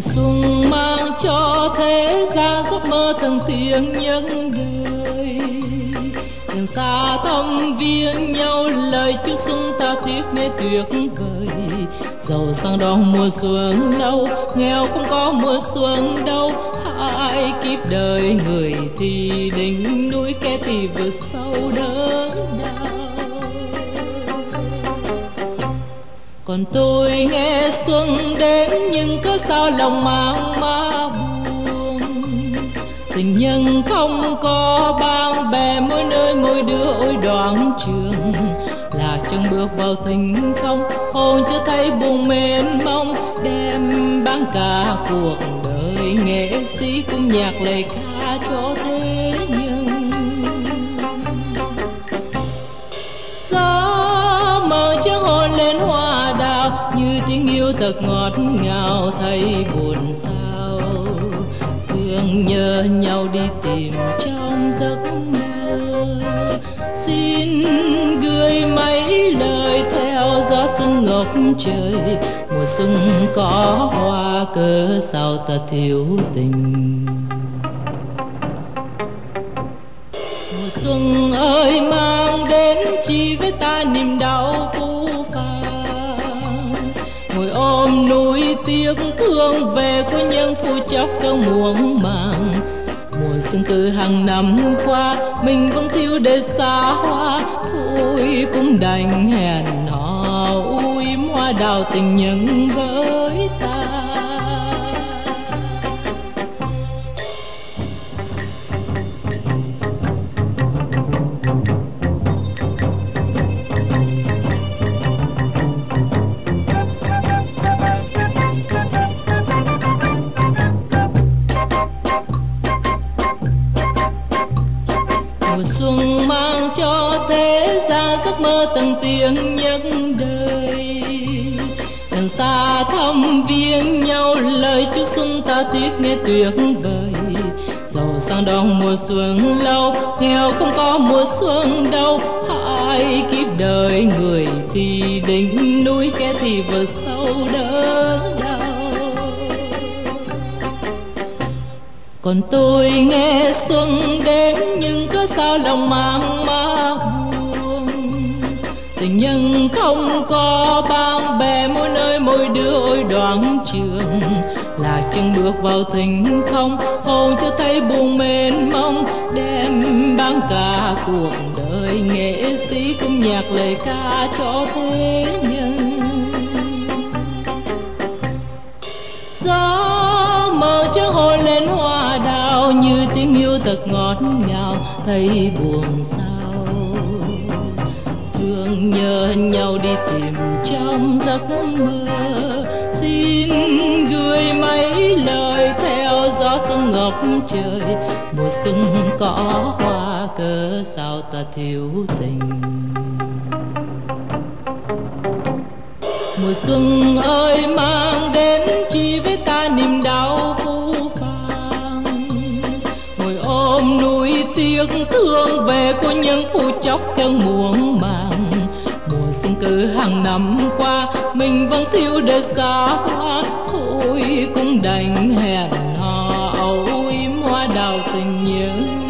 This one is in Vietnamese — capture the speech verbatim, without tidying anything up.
xuân mang cho thế gian giấc mơ thần tiên nhân đời. Gần xa thăm viếng nhau lời chúc xuân ta thiết nên tuyệt vời. Giàu sang đón mùa xuân lâu, nghèo không có mùa xuân đâu. Hai kiếp đời người thì đỉnh núi, kẻ thì vượt sâu đớn đau. Còn tôi nghe xuân đến nhưng cớ sao lòng mang má buồn. Tình nhân không có bạn bè, mỗi nơi mỗi đứa ôi đoạn trường. Lạc chân bước vào thinh không, hồn chưa thấy buồn mến mong. Đem bán cả cuộc đời nghệ sĩ cũng nhạc lời ca cho thế nhân. Gió mờ chân hôn lên hoa đào, như tiếng yêu thật ngọt ngào thấy buồn sao. Thương nhớ nhau đi tìm trong giấc mơ. Xin gửi mấy lời theo gió xuân ngập trời. Mùa xuân có hoa cớ sao ta thiếu tình. Mùa xuân ơi mang đến chi với ta niềm đau phũ phàng. Ngồi ôm núi tiếc thương về của nhân phu chốc cơn muộn màng. Mùa xuân từ hàng năm qua mình vẫn thiếu để xa hoa. Thôi cũng đành hẹn hò yếm hoa đào tình nhân với ta. Mùa xuân mang cho thế gian giấc mơ tầng tiếng nhân đời. Gần xa thăm viếng nhau lời chúc xuân ta tiếc nghe tuyệt vời. Giàu sang đón mùa xuân lâu, nghèo không có mùa xuân đâu. Hai kiếp đời người thì đỉnh núi, kẻ thì vượt sâu đớn đau. Còn tôi nghe xuân đến nhưng cớ sao lòng mang má buồn. Tình nhân không có bạn bè, mỗi nơi mỗi đứa ôi đoạn trường. Lạc chân bước vào thinh không, hồn chưa thấy buồn mến mong. Đem bán cả cuộc đời nghệ sĩ cũng nhạc lời ca cho thế nhân. Gió mờ chân hôn lên hoa đào, như tiếng yêu thật ngọt ngào thấy buồn sao. Thương nhớ nhau đi tìm trong giấc mơ. Xin gửi mấy lời theo gió xuân ngập trời. Mùa xuân có hoa cớ sao ta thiếu tình. Mùa xuân ơi mang đến chi với ta niềm đau phũ phàng. Ngồi ôm núi tiếc thương về của nhân phu chốc cơn muộn màng. Mùa xuân cứ hàng năm qua mình vẫn thiếu để xa hoa. Thôi cũng đành hẹn hò âu yếm hoa đào tình nhớ.